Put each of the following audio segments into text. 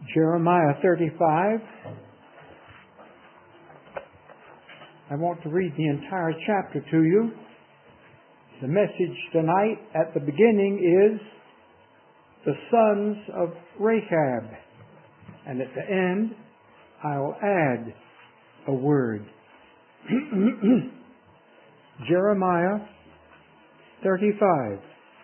Jeremiah 35. I want to read the entire chapter to you. The message tonight at the beginning is the sons of Rechab. And at the end, I'll add a word. Jeremiah 35.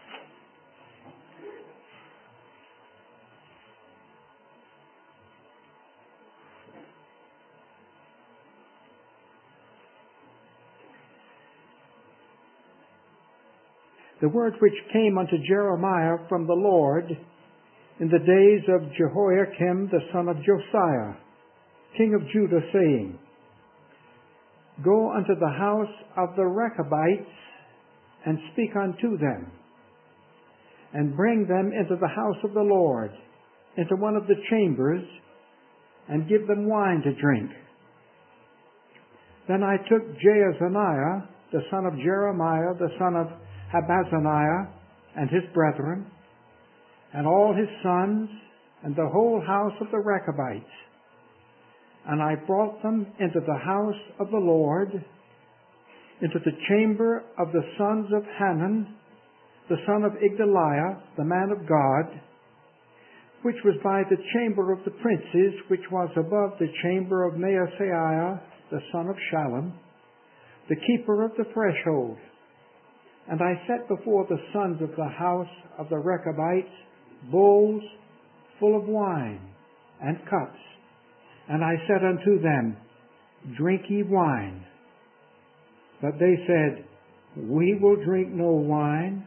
The word which came unto Jeremiah from the Lord in the days of Jehoiakim the son of Josiah, king of Judah, saying, Go unto the house of the Rechabites, and speak unto them, and bring them into the house of the Lord, into one of the chambers, and give them wine to drink. Then I took Jaazaniah, the son of Jeremiah, the son of Habazaniah, and his brethren, and all his sons, and the whole house of the Rechabites. And I brought them into the house of the Lord, into the chamber of the sons of Hanan, the son of Igdaliah, the man of God, which was by the chamber of the princes, which was above the chamber of Maaseiah, the son of Shallum, the keeper of the threshold. And I set before the sons of the house of the Rechabites bowls full of wine and cups. And I said unto them, Drink ye wine. But they said, We will drink no wine.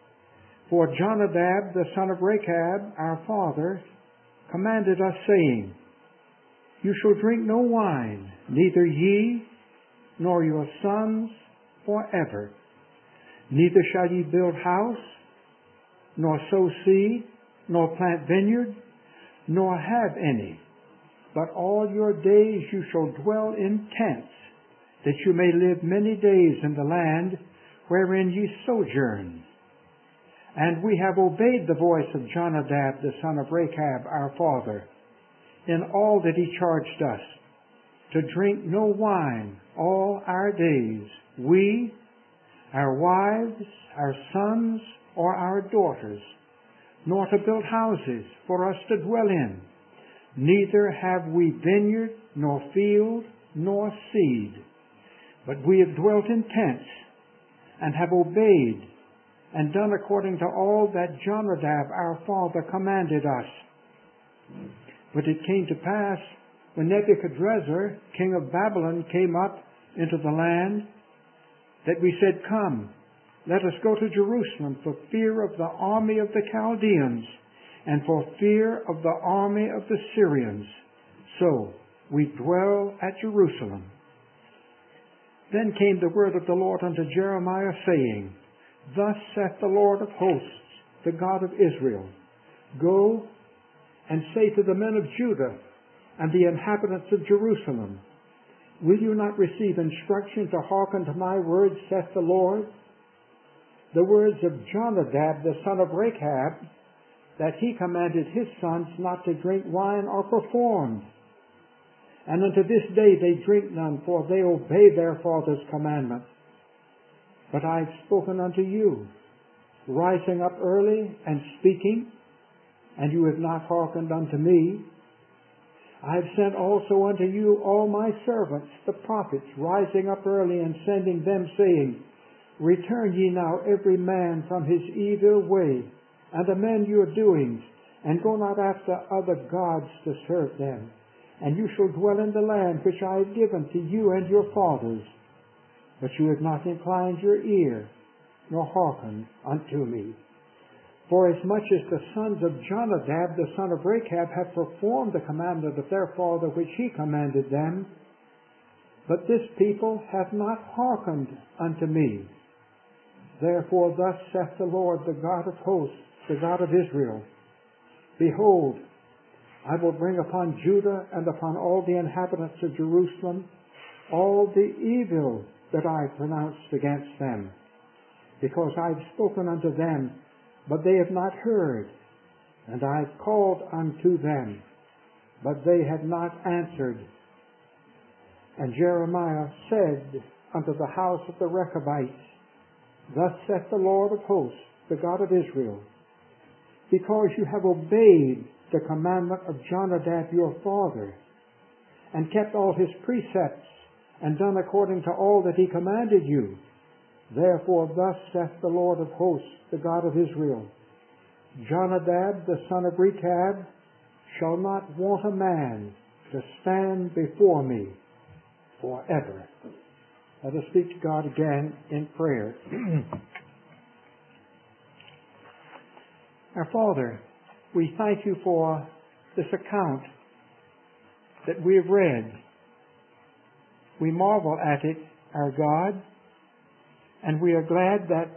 For Jonadab, the son of Rechab, our father, commanded us, saying, You shall drink no wine, neither ye nor your sons forever. Neither shall ye build house, nor sow seed, nor plant vineyard, nor have any. But all your days you shall dwell in tents, that you may live many days in the land wherein ye sojourn. And we have obeyed the voice of Jonadab, the son of Rechab, our father, in all that he charged us, to drink no wine all our days, we, our wives, our sons, or our daughters, nor to build houses for us to dwell in. Neither have we vineyard, nor field, nor seed. But we have dwelt in tents, and have obeyed, and done according to all that Jonadab our father commanded us. But it came to pass, when Nebuchadrezzar, king of Babylon, came up into the land, that we said, Come, let us go to Jerusalem for fear of the army of the Chaldeans, and for fear of the army of the Syrians. So we dwell at Jerusalem. Then came the word of the Lord unto Jeremiah, saying, Thus saith the Lord of hosts, the God of Israel, Go and say to the men of Judah and the inhabitants of Jerusalem, Will you not receive instruction to hearken to my words, saith the Lord? The words of Jonadab, the son of Rechab, that he commanded his sons not to drink wine, are performed. And unto this day they drink none, for they obey their father's commandment. But I have spoken unto you, rising up early and speaking, and you have not hearkened unto me. I have sent also unto you all my servants, the prophets, rising up early and sending them, saying, Return ye now every man from his evil way, and amend your doings, and go not after other gods to serve them. And you shall dwell in the land which I have given to you and your fathers. But you have not inclined your ear, nor hearkened unto me. For as much as the sons of Jonadab, the son of Rechab, have performed the commandment of their father which he commanded them, but this people hath not hearkened unto me. Therefore thus saith the Lord, the God of hosts, the God of Israel, Behold, I will bring upon Judah and upon all the inhabitants of Jerusalem all the evil that I have pronounced against them, because I have spoken unto them, but they have not heard, and I have called unto them, but they had not answered. And Jeremiah said unto the house of the Rechabites, Thus saith the Lord of hosts, the God of Israel, because you have obeyed the commandment of Jonadab your father, and kept all his precepts, and done according to all that he commanded you. Therefore thus saith the Lord of hosts, the God of Israel, Jonadab the son of Rechab shall not want a man to stand before me forever. Let us speak to God again in prayer. Our Father, we thank you for this account that we have read. We marvel at it, our God, and we are glad that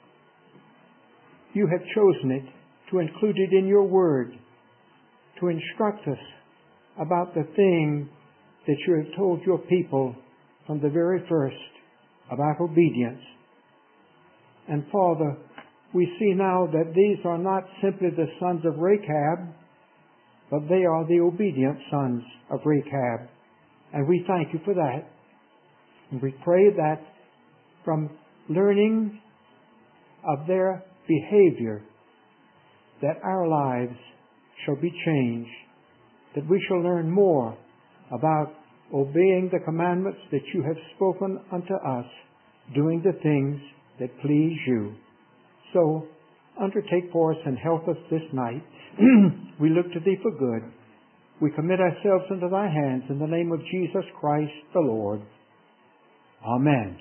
you have chosen it to include it in your word, to instruct us about the thing that you have told your people from the very first about obedience. And Father, we see now that these are not simply the sons of Rechab, but they are the obedient sons of Rechab. And we thank you for that. And we pray that from learning of their behavior, that our lives shall be changed, that we shall learn more about obeying the commandments that you have spoken unto us, doing the things that please you. So, undertake for us and help us this night. We look to thee for good. We commit ourselves into thy hands in the name of Jesus Christ the Lord. Amen.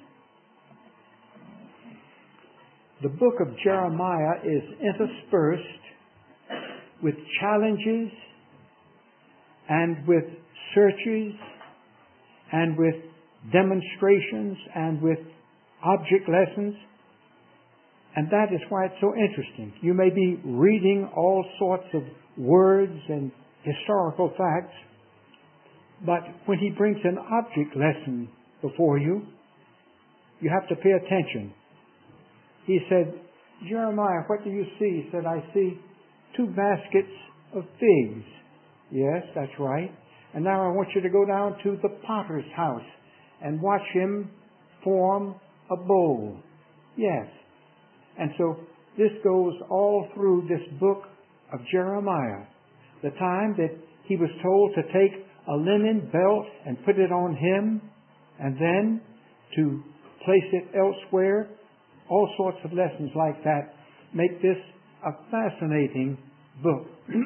The book of Jeremiah is interspersed with challenges and with searches and with demonstrations and with object lessons. And that is why it's so interesting. You may be reading all sorts of words and historical facts, but when he brings an object lesson before you, you have to pay attention. He said, Jeremiah, what do you see? He said, I see 2 baskets of figs. Yes, that's right. And now I want you to go down to the potter's house and watch him form a bowl. Yes. And so this goes all through this book of Jeremiah. The time that he was told to take a linen belt and put it on him, and then to place it elsewhere. All sorts of lessons like that make this a fascinating book.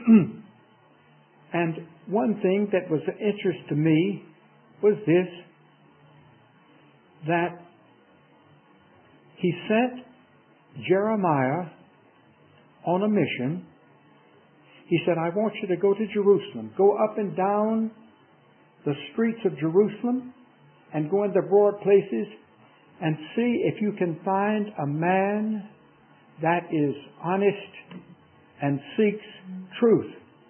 And one thing that was of interest to me was this, that he sent Jeremiah on a mission. He said, I want you to go to Jerusalem. Go up and down the streets of Jerusalem and go in the broad places and see if you can find a man that is honest and seeks truth.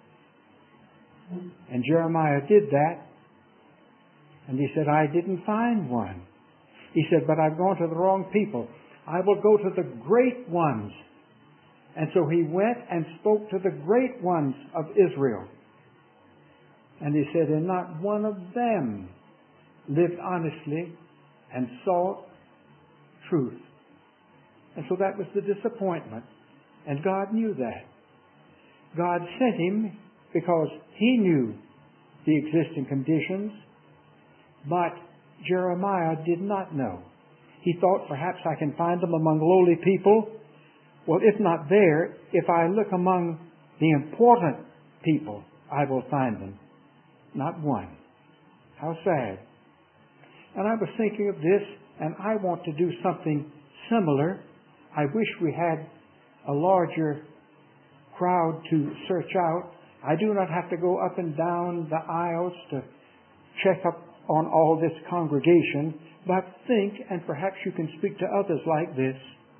And Jeremiah did that. And he said, I didn't find one. He said, but I've gone to the wrong people. I will go to the great ones. And so he went and spoke to the great ones of Israel. And he said, and not one of them lived honestly and sought truth. And so that was the disappointment. And God knew that. God sent him because he knew the existing conditions, but Jeremiah did not know. He thought, perhaps I can find them among lowly people. Well, if not there, if I look among the important people, I will find them. Not one. How sad. And I was thinking of this, and I want to do something similar. I wish we had a larger crowd to search out. I do not have to go up and down the aisles to check up on all this congregation, but think, and perhaps you can speak to others like this.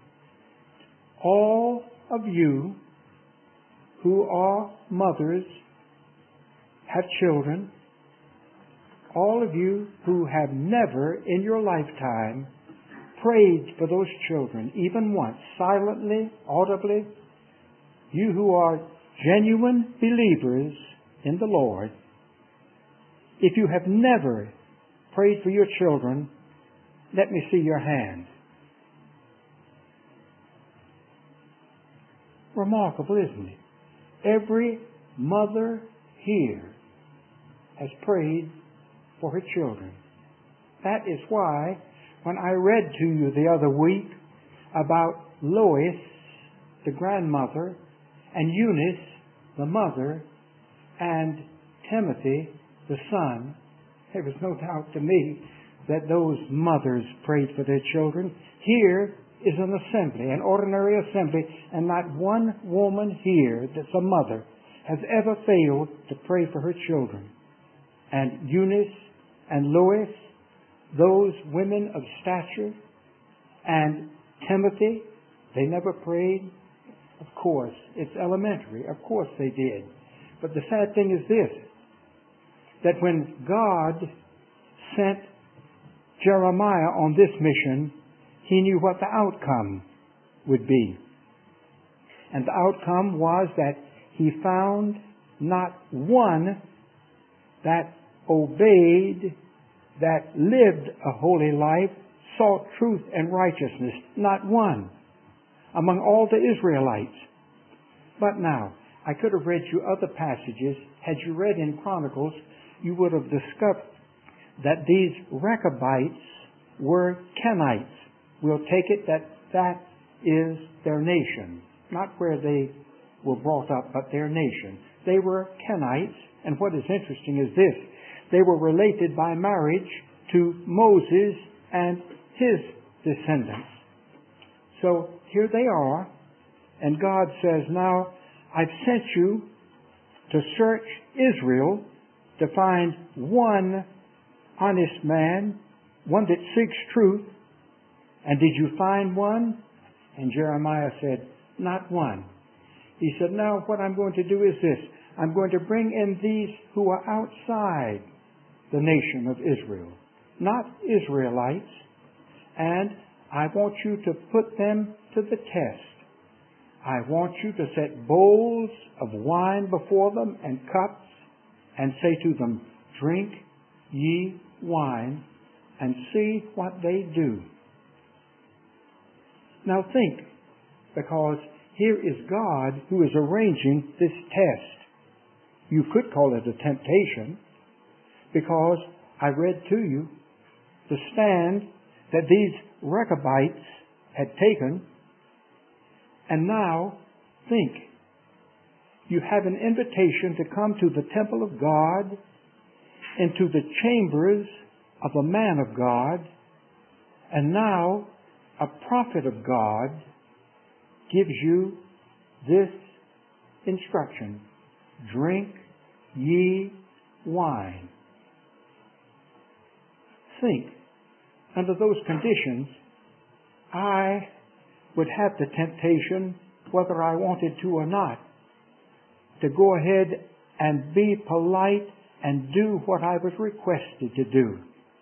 All of you who are mothers, have children, all of you who have never in your lifetime prayed for those children, even once, silently, audibly, you who are genuine believers in the Lord, If you have never prayed for your children, let me see your hand. Remarkable, isn't it? Every mother here has prayed for her children. That is why when I read to you the other week about Lois, the grandmother, and Eunice, the mother, and Timothy, the son, there was no doubt to me that those mothers prayed for their children. Here is an assembly, an ordinary assembly, and not one woman here that's a mother has ever failed to pray for her children. And Eunice and Lois, those women of stature, and Timothy, they never prayed. Of course, it's elementary. Of course they did. But the sad thing is this, that when God sent Jeremiah on this mission, He knew what the outcome would be. And the outcome was that he found not one that obeyed, that lived a holy life, sought truth and righteousness. Not one among all the Israelites. But now, I could have read you other passages. Had you read in Chronicles, you would have discovered that these Rechabites were Kenites. We'll take it that that is their nation. Not where they were brought up, but their nation. They were Kenites, and what is interesting is this. They were related by marriage to Moses and his descendants. So here they are, and God says, now I've sent you to search Israel to find one honest man, one that seeks truth. And did you find one? And Jeremiah said, not one. He said, now what I'm going to do is this. I'm going to bring in these who are outside the nation of Israel, not Israelites, and I want you to put them to the test. I want you to set bowls of wine before them and cups and say to them, drink ye wine, and see what they do. Now think, because here is God who is arranging this test. You could call it a temptation, because I read to you the stand that these Rechabites had taken, and now think, you have an invitation to come to the temple of God, into the chambers of a man of God, and now a prophet of God gives you this instruction: drink ye wine. Think, under those conditions, I would have the temptation, whether I wanted to or not, to go ahead and be polite and do what I was requested to do.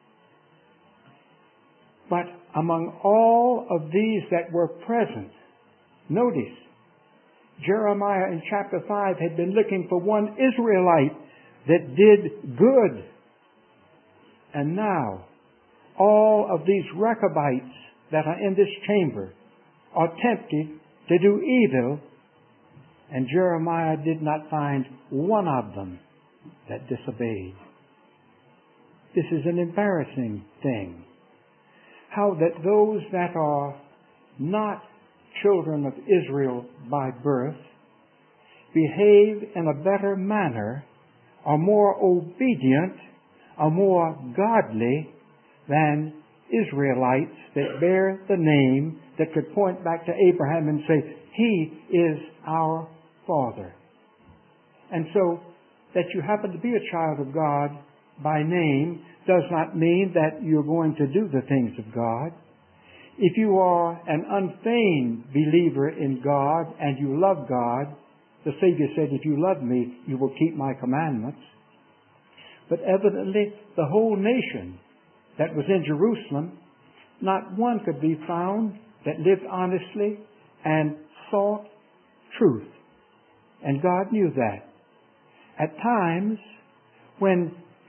But among all of these that were present, notice, Jeremiah in chapter 5 had been looking for one Israelite that did good. And now, all of these Rechabites that are in this chamber are tempted to do evil, and Jeremiah did not find one of them that disobeyed. This is an embarrassing thing. How that those that are not children of Israel by birth behave in a better manner, are more obedient, are more godly than Israelites that bear the name that could point back to Abraham and say, he is our father. And so, that you happen to be a child of God by name does not mean that you're going to do the things of God. If you are an unfeigned believer in God and you love God, the Savior said, if you love me, you will keep my commandments. But evidently, the whole nation that was in Jerusalem, not one could be found that lived honestly and sought truth. And God knew that. At times, when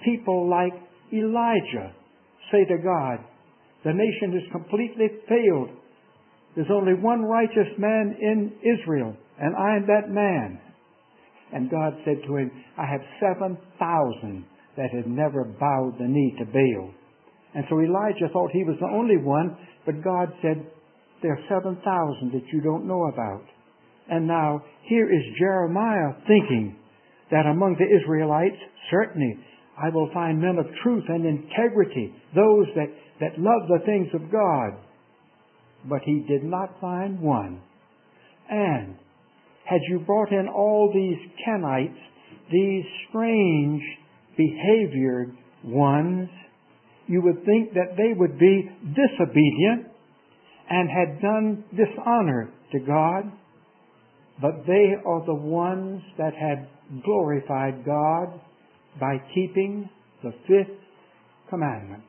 people like Elijah say to God, the nation has completely failed. There's only one righteous man in Israel, and I am that man. And God said to him, I have 7,000 that had never bowed the knee to Baal. And so Elijah thought he was the only one, but God said, there are 7,000 that you don't know about. And now, here is Jeremiah thinking that among the Israelites, certainly, I will find men of truth and integrity, those that love the things of God. But he did not find one. And had you brought in all these Kenites, these strange behaviored ones, you would think that they would be disobedient and had done dishonor to God. But they are the ones that had glorified God by keeping the fifth commandment.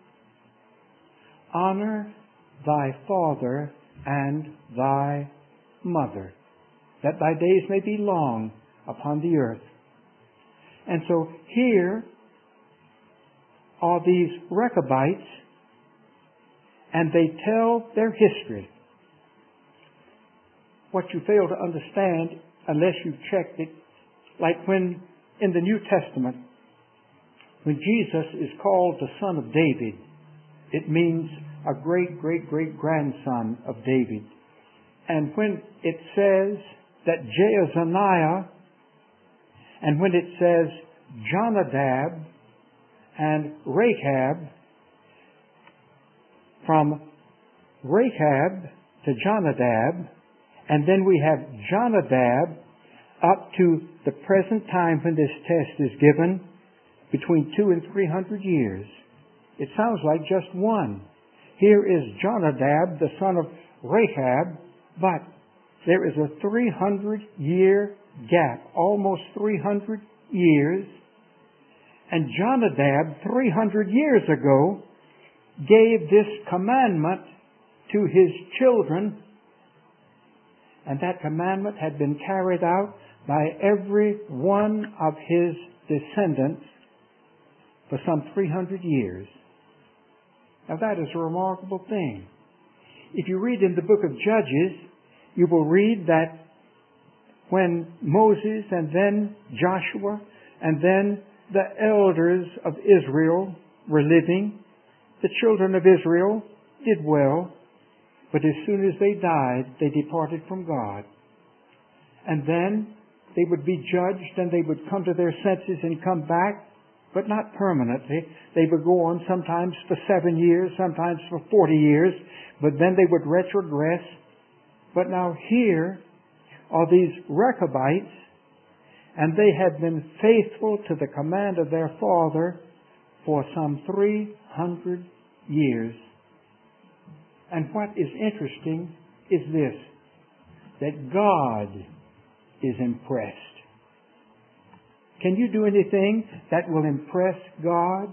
Honor thy father and thy mother, that thy days may be long upon the earth. And so here are these Rechabites, and they tell their history. What you fail to understand, unless you've checked it, like when in the New Testament, when Jesus is called the Son of David, it means a great, great, great grandson of David. And when it says that Jaazaniah, and when it says Jonadab and Rechab, from Rechab to Jonadab, and then we have Jonadab up to the present time when this test is given, between 200 and 300 years. It sounds like just one. Here is Jonadab, the son of Rechab, but there is a 300-year gap, almost 300 years. And Jonadab, 300 years ago, gave this commandment to his children, and that commandment had been carried out by every one of his descendants for some 300 years. Now that is a remarkable thing. If you read in the book of Judges, you will read that when Moses and then Joshua and then the elders of Israel were living, the children of Israel did well, but as soon as they died, they departed from God. And then they would be judged and they would come to their senses and come back, but not permanently. They would go on sometimes for 7 years, sometimes for 40 years, but then they would retrogress. But now here are these Rechabites, and they had been faithful to the command of their father for some 300 years. And what is interesting is this, that God is impressed. Can you do anything that will impress God?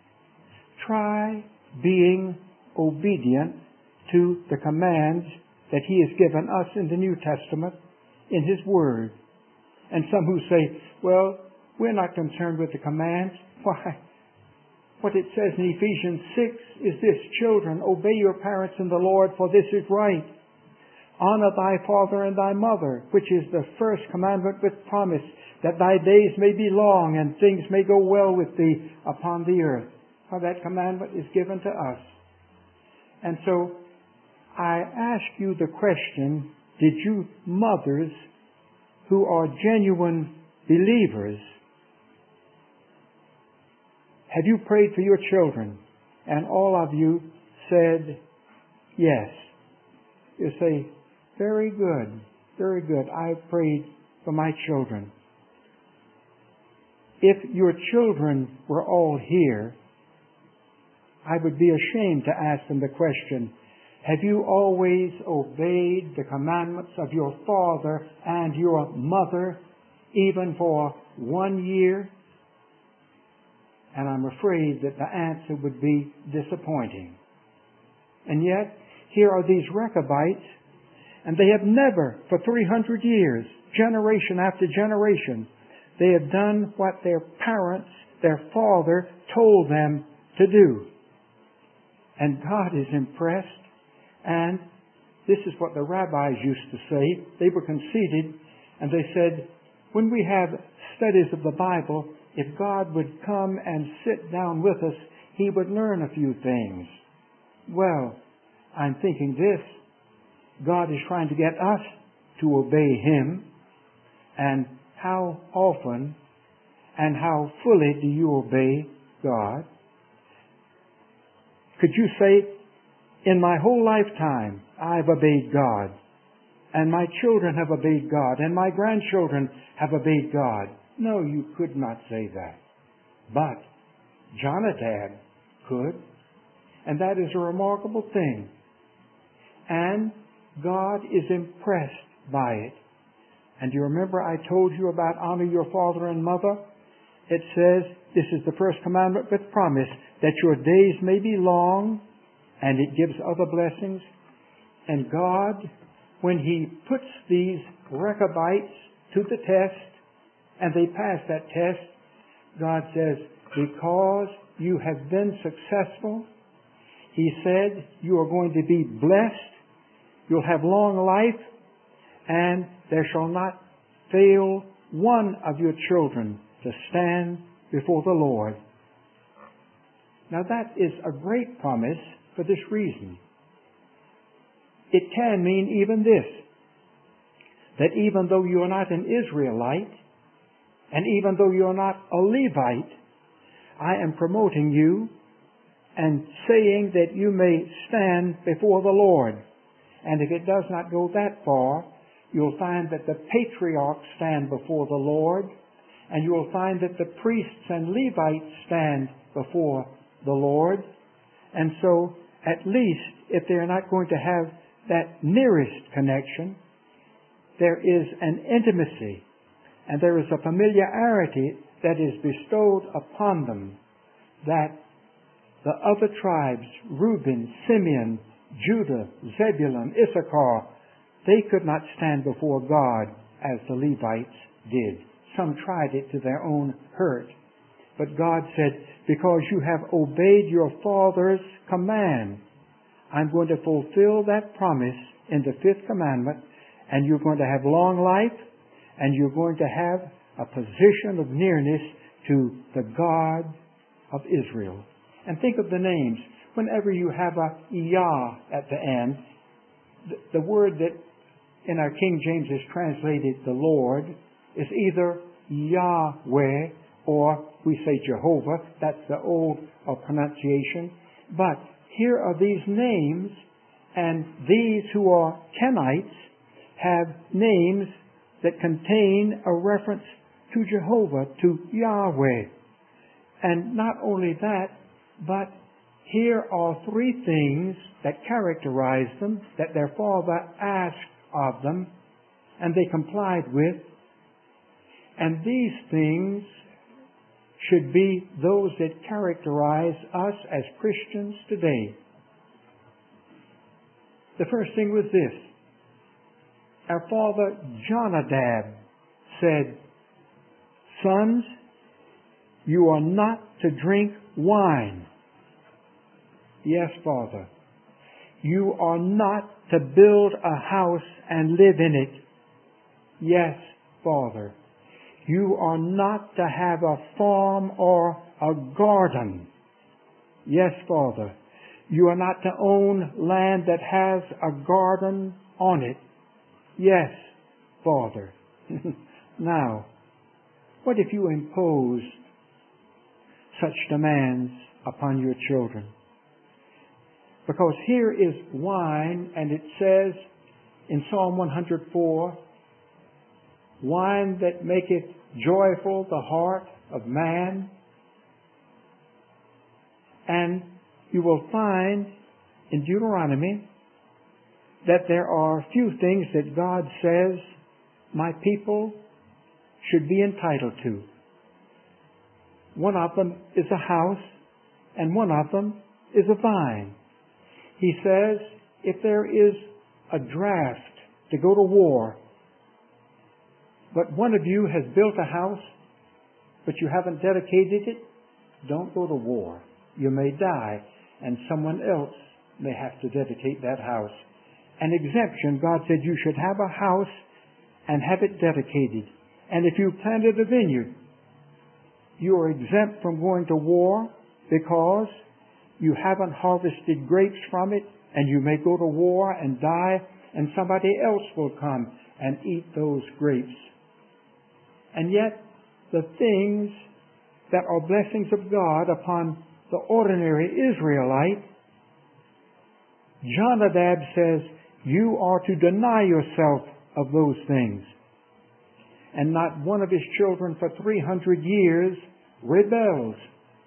Try being obedient to the commands that He has given us in the New Testament, in His Word. And some who say, well, we're not concerned with the commands. Why? What it says in Ephesians 6 is this, children, obey your parents in the Lord, for this is right. Honor thy father and thy mother, which is the first commandment with promise, that thy days may be long and things may go well with thee upon the earth. How that commandment is given to us. And so, I ask you the question, did you mothers who are genuine believers, have you prayed for your children? And all of you said yes. You say, very good, very good. I've prayed for my children. If your children were all here, I would be ashamed to ask them the question, have you always obeyed the commandments of your father and your mother, even for 1 year? And I'm afraid that the answer would be disappointing. And yet, here are these Rechabites, and they have never, for 300 years, generation after generation, they have done what their parents, their father told them to do. And God is impressed. And this is what the rabbis used to say. They were conceited, and they said, when we have studies of the Bible, if God would come and sit down with us, He would learn a few things. Well, I'm thinking this. God is trying to get us to obey Him. And how often and how fully do you obey God? Could you say, in my whole lifetime, I've obeyed God, and my children have obeyed God, and my grandchildren have obeyed God? No, you could not say that. But Jonadab could, and that is a remarkable thing. And God is impressed by it. And do you remember I told you about honor your father and mother? It says, this is the first commandment with promise, that your days may be long, and it gives other blessings. And God, when He puts these Rechabites to the test, and they pass that test, God says, because you have been successful, He said, you are going to be blessed, you'll have long life, and there shall not fail one of your children to stand before the Lord. Now that is a great promise for this reason. It can mean even this, that even though you are not an Israelite, and even though you are not a Levite, I am promoting you and saying that you may stand before the Lord. And if it does not go that far, you'll find that the patriarchs stand before the Lord, and you will find that the priests and Levites stand before the Lord. And so, at least, if they're not going to have that nearest connection, there is an intimacy, and there is a familiarity that is bestowed upon them, that the other tribes, Reuben, Simeon, Judah, Zebulun, Issachar, they could not stand before God as the Levites did. Some tried it to their own hurt. But God said, because you have obeyed your father's command, I'm going to fulfill that promise in the fifth commandment, and you're going to have long life, and you're going to have a position of nearness to the God of Israel. And think of the names. Whenever you have a Yah at the end, the word that in our King James is translated the Lord is either Yahweh or we say Jehovah. That's the old pronunciation. But here are these names, and these who are Kenites have names that contain a reference to Jehovah, to Yahweh. And not only that, but here are three things that characterize them, that their father asked of them, and they complied with. And these things should be those that characterize us as Christians today. The first thing was this. Our father Jonadab said, sons, you are not to drink wine. Yes, Father. You are not to build a house and live in it. Yes, Father. You are not to have a farm or a garden. Yes, Father. You are not to own land that has a garden on it. Yes, Father. Now, what if you impose such demands upon your children? Because here is wine, and it says in Psalm 104, wine that maketh joyful the heart of man. And you will find in Deuteronomy that there are few things that God says my people should be entitled to. One of them is a house, and one of them is a vine. He says, if there is a draft to go to war, but one of you has built a house, but you haven't dedicated it, don't go to war. You may die, and someone else may have to dedicate that house. An exemption, God said you should have a house and have it dedicated. And if you planted a vineyard, you are exempt from going to war because you haven't harvested grapes from it, and you may go to war and die, and somebody else will come and eat those grapes. And yet, the things that are blessings of God upon the ordinary Israelite, Jonadab says, you are to deny yourself of those things. And not one of his children for 300 years rebels.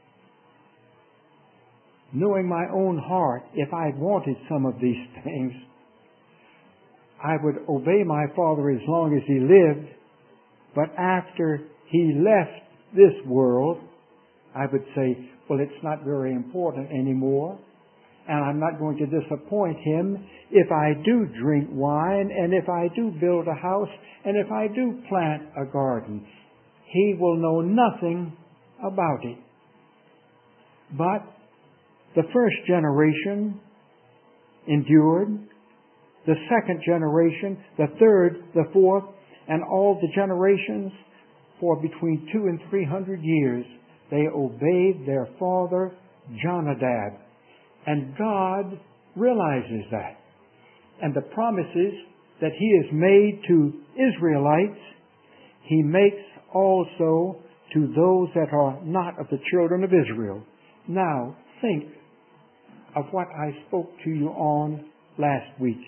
Knowing my own heart, if I had wanted some of these things, I would obey my father as long as he lived. But after he left this world, I would say, well, it's not very important anymore. And I'm not going to disappoint him if I do drink wine, and if I do build a house, and if I do plant a garden. He will know nothing about it. But the first generation endured, the second generation, the third, the fourth, and all the generations for between 200 and 300 years, they obeyed their father Jonadab. And God realizes that. And the promises that He has made to Israelites, He makes also to those that are not of the children of Israel. Now, think of what I spoke to you on last week.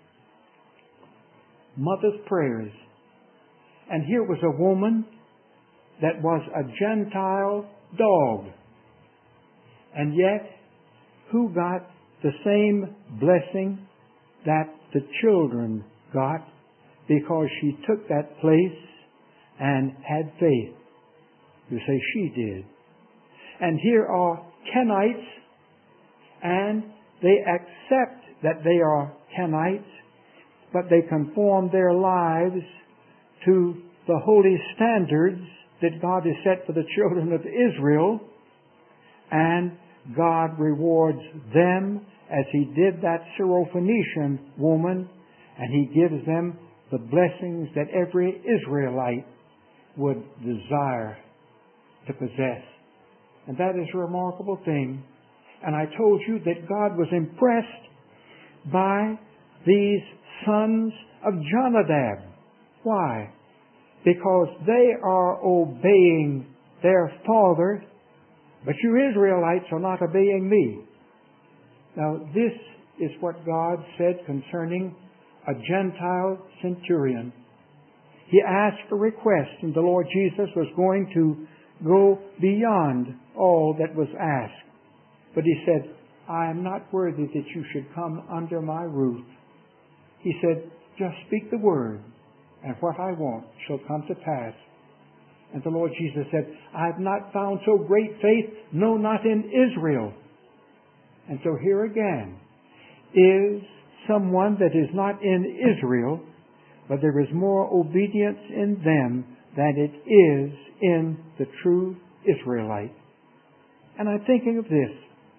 Mother's prayers. And here was a woman that was a Gentile dog. And yet, who got the same blessing that the children got because she took that place and had faith. You say she did. And here are Kenites, and they accept that they are Kenites, but they conform their lives to the holy standards that God has set for the children of Israel, and God rewards them as He did that Syrophoenician woman, and He gives them the blessings that every Israelite would desire to possess. And that is a remarkable thing. And I told you that God was impressed by these sons of Jonadab. Why? Because they are obeying their father, but you Israelites are not obeying me. Now, this is what God said concerning a Gentile centurion. He asked a request, and the Lord Jesus was going to go beyond all that was asked. But He said, I am not worthy that you should come under my roof. He said, just speak the word, and what I want shall come to pass. And the Lord Jesus said, I have not found so great faith, no, not in Israel. And so here again is someone that is not in Israel, but there is more obedience in them than it is in the true Israelite. And I'm thinking of this.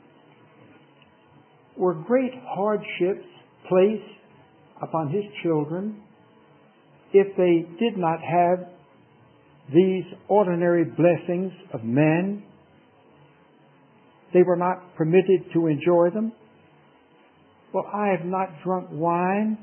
Were great hardships placed upon His children if they did not have these ordinary blessings of men? They were not permitted to enjoy them. Well, I have not drunk wine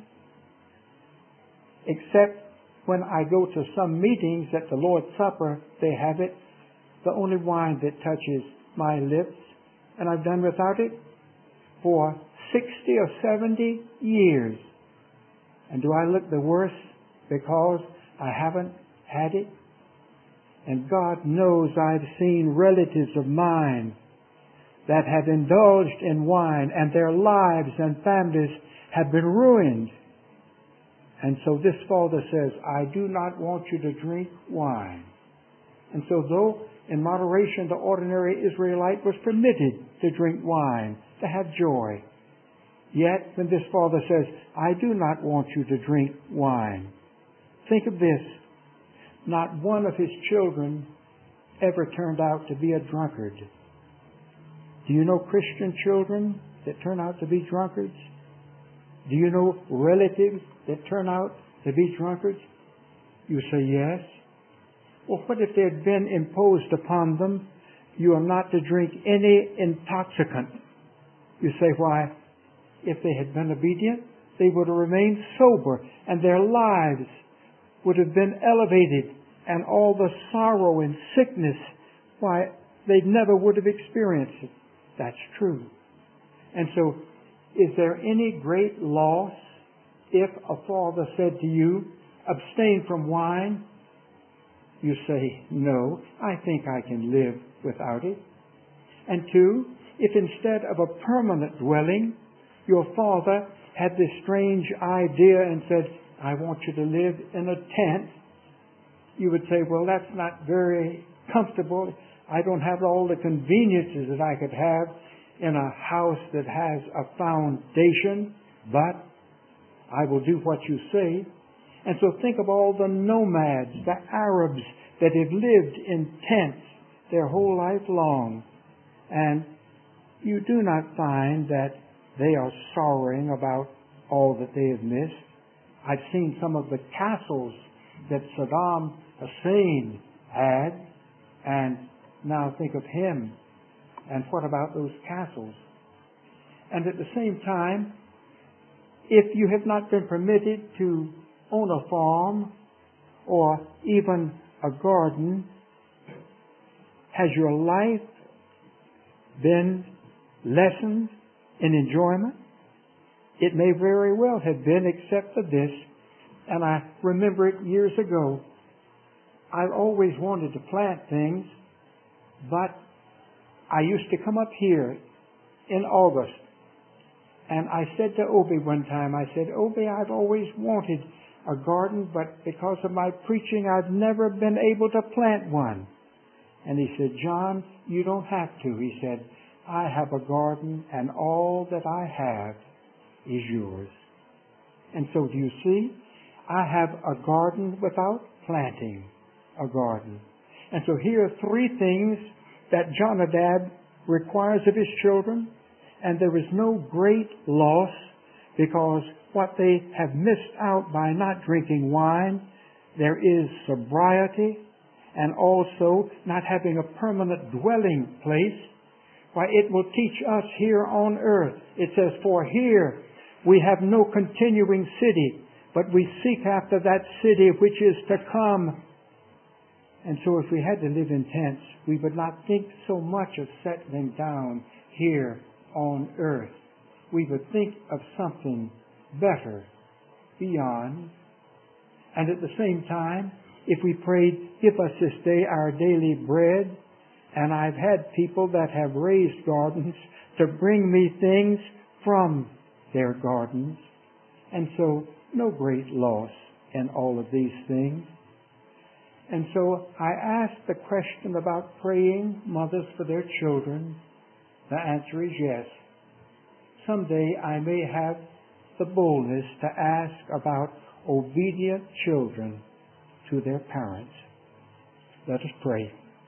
except when I go to some meetings at the Lord's Supper, they have it, the only wine that touches my lips, and I've done without it for 60 or 70 years. And do I look the worse because I haven't had it? And God knows I've seen relatives of mine that have indulged in wine, and their lives and families have been ruined. And so this father says, I do not want you to drink wine. And so though in moderation the ordinary Israelite was permitted to drink wine, to have joy, yet when this father says, I do not want you to drink wine, think of this. Not one of his children ever turned out to be a drunkard. Do you know Christian children that turn out to be drunkards? Do you know relatives that turn out to be drunkards? You say yes. Well, what if they had been imposed upon them, you are not to drink any intoxicant? You say, why, if they had been obedient, they would have remained sober, and their lives would have been elevated, and all the sorrow and sickness, why, they never would have experienced it. That's true. And so, is there any great loss if a father said to you, abstain from wine? You say, no, I think I can live without it. And two, if instead of a permanent dwelling, your father had this strange idea and said, I want you to live in a tent, you would say, well, that's not very comfortable. I don't have all the conveniences that I could have in a house that has a foundation, but I will do what you say. And so think of all the nomads, the Arabs that have lived in tents their whole life long. And you do not find that they are sorrowing about all that they have missed. I've seen some of the castles that Saddam Hussein had, and now think of him. And what about those castles? And at the same time, if you have not been permitted to own a farm or even a garden, has your life been lessened in enjoyment? It may very well have been, except for this, and I remember it years ago. I've always wanted to plant things, but I used to come up here in August, and I said to Obie one time, I said, Obie, I've always wanted a garden, but because of my preaching, I've never been able to plant one. And he said, John, you don't have to. He said, I have a garden, and all that I have is yours. And so do you see? I have a garden without planting a garden. And so here are three things that Jonadab requires of his children, and there is no great loss, because what they have missed out by not drinking wine, there is sobriety, and also not having a permanent dwelling place. Why, it will teach us here on earth. It says, for here we have no continuing city, but we seek after that city which is to come. And so if we had to live in tents, we would not think so much of settling down here on earth. We would think of something better beyond. And at the same time, if we prayed, give us this day our daily bread, and I've had people that have raised gardens to bring me things from their gardens. And so, no great loss in all of these things. And so, I asked the question about praying mothers for their children. The answer is yes. Someday I may have the boldness to ask about obedient children to their parents. Let us pray.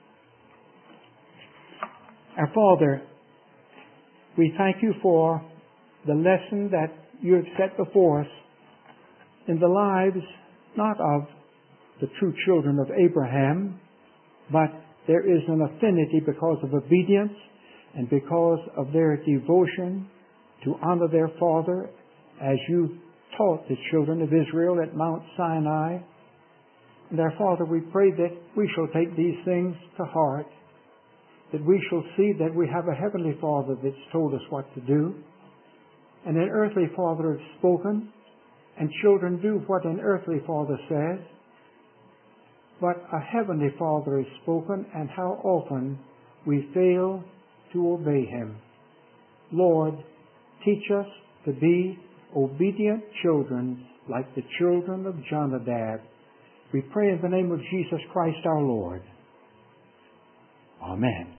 Our Father, we thank you for the lesson that you have set before us in the lives not of the true children of Abraham, but there is an affinity because of obedience and because of their devotion to honor their father as you taught the children of Israel at Mount Sinai. And our Father, we pray that we shall take these things to heart, that we shall see that we have a heavenly Father that's told us what to do, and an earthly Father has spoken, and children do what an earthly Father says, but a heavenly Father has spoken, and how often we fail to obey Him. Lord, teach us to be obedient children like the children of Jonadab. We pray in the name of Jesus Christ our Lord. Amen.